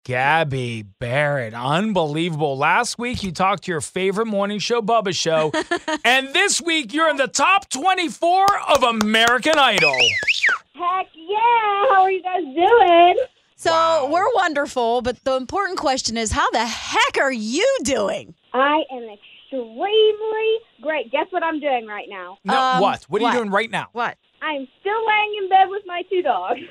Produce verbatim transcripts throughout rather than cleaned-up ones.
Gabby Barrett, unbelievable. Last week you talked to your favorite morning show, Bubba Show, and this week you're in the top twenty-four of American Idol. Heck yeah! How are you guys doing? So Wow. we're wonderful, but the important question is, how the heck are you doing? I am extremely great. Guess what I'm doing right now? No, Um, what? What are what? you doing right now? What? I'm still laying in bed with my two dogs.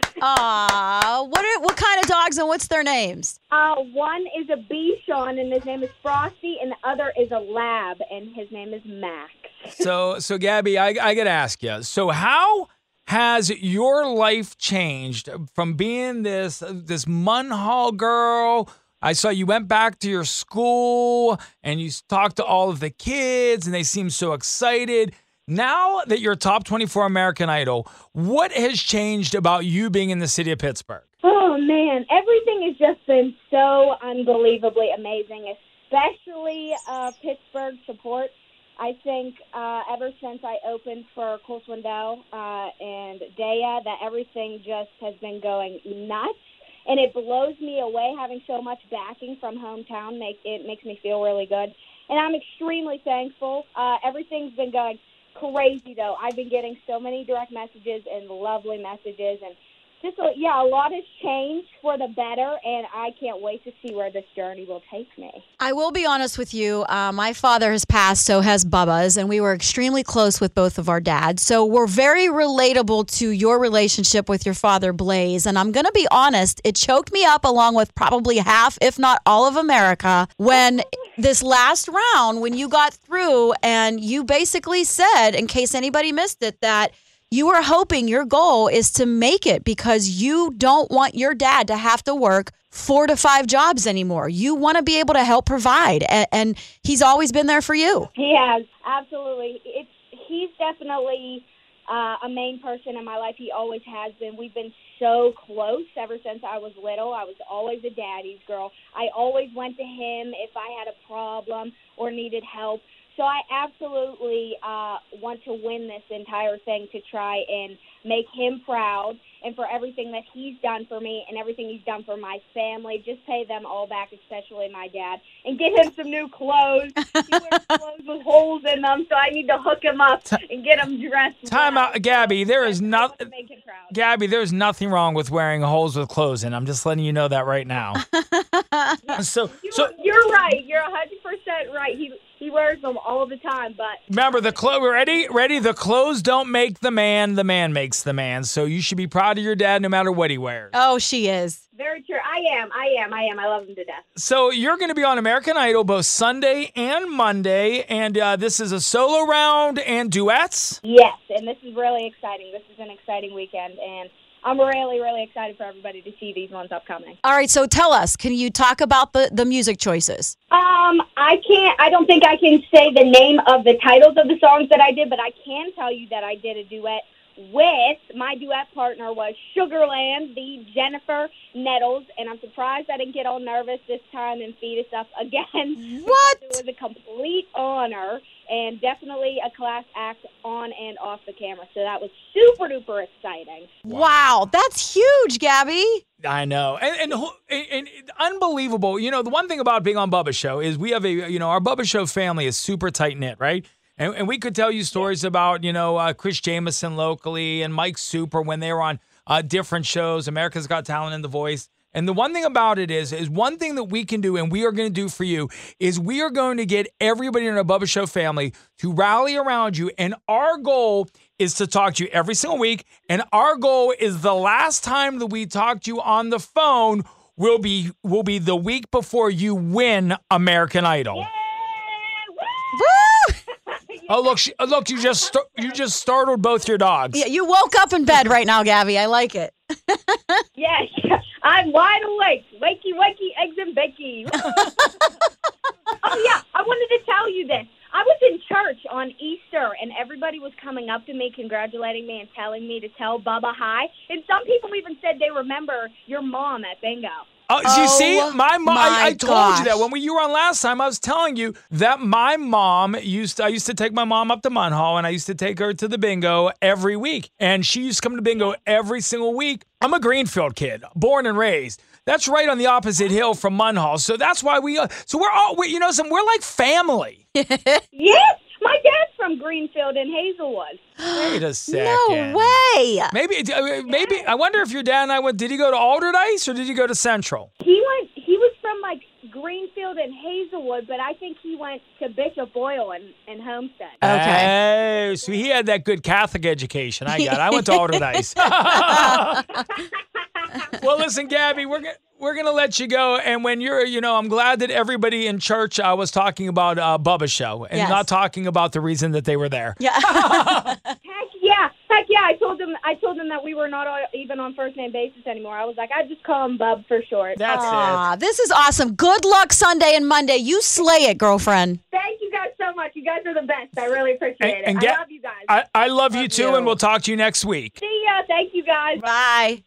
Aw, what are, what kind of dogs and what's their names? Uh, one is a Bichon, and his name is Frosty, and the other is a Lab, and his name is Max. So, so Gabby, I, I got to ask you. So, how has your life changed from being this this Munhall girl? I saw you went back to your school and you talked to all of the kids, and they seem so excited. Now that you're top twenty-four American Idol, what has changed about you being in the city of Pittsburgh? Oh, man. Everything has just been so unbelievably amazing, especially uh, Pittsburgh support. I think uh, ever since I opened for Cole Swindell uh, and Daya, that everything just has been going nuts. And it blows me away having so much backing from hometown. Make, it makes me feel really good. And I'm extremely thankful. Uh, everything's been going crazy, though. I've been getting so many direct messages and lovely messages, and just, a, yeah, a lot has changed for the better, and I can't wait to see where this journey will take me. I will be honest with you. Uh, my father has passed, so has Bubba's, and we were extremely close with both of our dads. So we're very relatable to your relationship with your father, Blaze. And I'm going to be honest, it choked me up along with probably half, if not all of America, when this last round, when you got through and you basically said, in case anybody missed it, that you were hoping your goal is to make it because you don't want your dad to have to work four to five jobs anymore. You want to be able to help provide, and, and he's always been there for you. He has, absolutely. It's He's definitely uh, a main person in my life. He always has been. We've been so close ever since I was little. I was always a daddy's girl. I always went to him if I had a problem or needed help. So I absolutely uh, want to win this entire thing to try and make him proud, and for everything that he's done for me and everything he's done for my family. Just pay them all back, especially my dad, and get him some new clothes. He wears clothes with holes in them, so I need to hook him up and get him dressed. Time well. out, Gabby. There is I want not, to make him proud. Gabby. There's nothing wrong with wearing holes with clothes in. I'm just letting you know that right now. so, You, so you're right. You're one hundred percent right. He he wears them all the time, but remember the clothes. Ready, ready. The clothes don't make the man. The man makes the man. So you should be proud of your dad, no matter what he wears. Oh, she is. very true. I am. I am. I am. I love him to death. So you're going to be on American Idol both Sunday and Monday, and uh, this is a solo round and duets. Yes, and this is really exciting. This is an exciting weekend, and I'm really, really excited for everybody to see these ones upcoming. All right, so tell us, can you talk about the, the music choices? Um, I can't, I don't think I can say the name of the titles of the songs that I did, but I can tell you that I did a duet with, my duet partner was Sugarland, the Jennifer Nettles, and I'm surprised I didn't get all nervous this time and feed us up again. What? It was a complete honor and definitely a class act on and off the camera, so that was super duper exciting. Wow, that's huge, Gabby. I know, and, and and and unbelievable. You know, the one thing about being on Bubba's show is we have a, you know, our Bubba Show family is super tight knit, right? And, and we could tell you stories about, you know, uh, Chris Jameson locally and Mike Super when they were on uh, different shows, America's Got Talent and The Voice. And the one thing about it is, is one thing that we can do and we are going to do for you is we are going to get everybody in our Bubba Show family to rally around you. And our goal is to talk to you every single week. And our goal is the last time that we talk to you on the phone will be will be the week before you win American Idol. Yay! Woo! Woo! Oh, look, she, look, you just st- you just startled both your dogs. Yeah, you woke up in bed right now, Gabby. I like it. Yes, I'm wide awake. Wakey, wakey, eggs and bakey. Oh, yeah, I wanted to tell you this. I was in church on Easter, and everybody was coming up to me, congratulating me, and telling me to tell Bubba hi. And some people even said they remember your mom at bingo. Oh, you Oh, see, my mom. my I, I told gosh. you that when we, you were on last time. I was telling you that my mom used. To, I used to take my mom up to Munhall, and I used to take her to the bingo every week. And she used to come to bingo every single week. I'm a Greenfield kid, born and raised. That's right on the opposite hill from Munhall. So that's why we. Uh, so we're all. We, you know, some we're like family. Yes, my dad's from Greenfield and Hazelwood. Wait a second. No way. Maybe. uh, Maybe. I wonder if your dad and I went. Did he go to Alderdice or did he go to Central? He went. He was from like Greenfield and Hazelwood, but I think he went to Bishop Boyle and, and Homestead. Okay. Hey, so he had that good Catholic education. I got. I went to Alderdice. Well, listen, Gabby, we're gonna we're gonna let you go. And when you're, you know, I'm glad that everybody in church uh, was talking about uh, Bubba's show and Yes. not talking about the reason that they were there. Yeah. Heck yeah, heck yeah! I told them. I told them that we were not all, even on first name basis anymore. I was like, I just call him Bub for short. That's Aw, this is awesome. Good luck Sunday and Monday. You slay it, girlfriend. Thank you guys so much. You guys are the best. I really appreciate And- it. and I Ga- love you guys. I, I love you too, you. and we'll talk to you next week. See ya. Thank you guys. Bye.